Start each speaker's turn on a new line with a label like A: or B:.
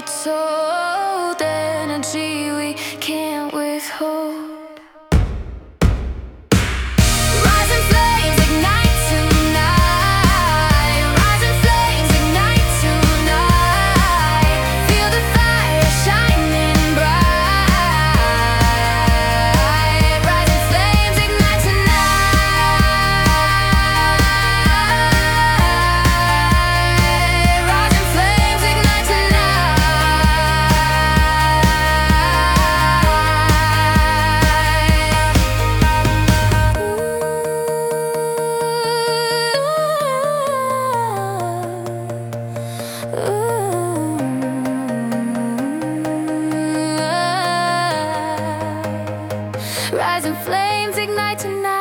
A: untold energy we can't withhold. Rising flames ignite tonight. Rising flames ignite tonight. Feel the fire shining bright. Rising flames ignite tonight. Rising flames ignite tonight. Rising flames ignite tonight.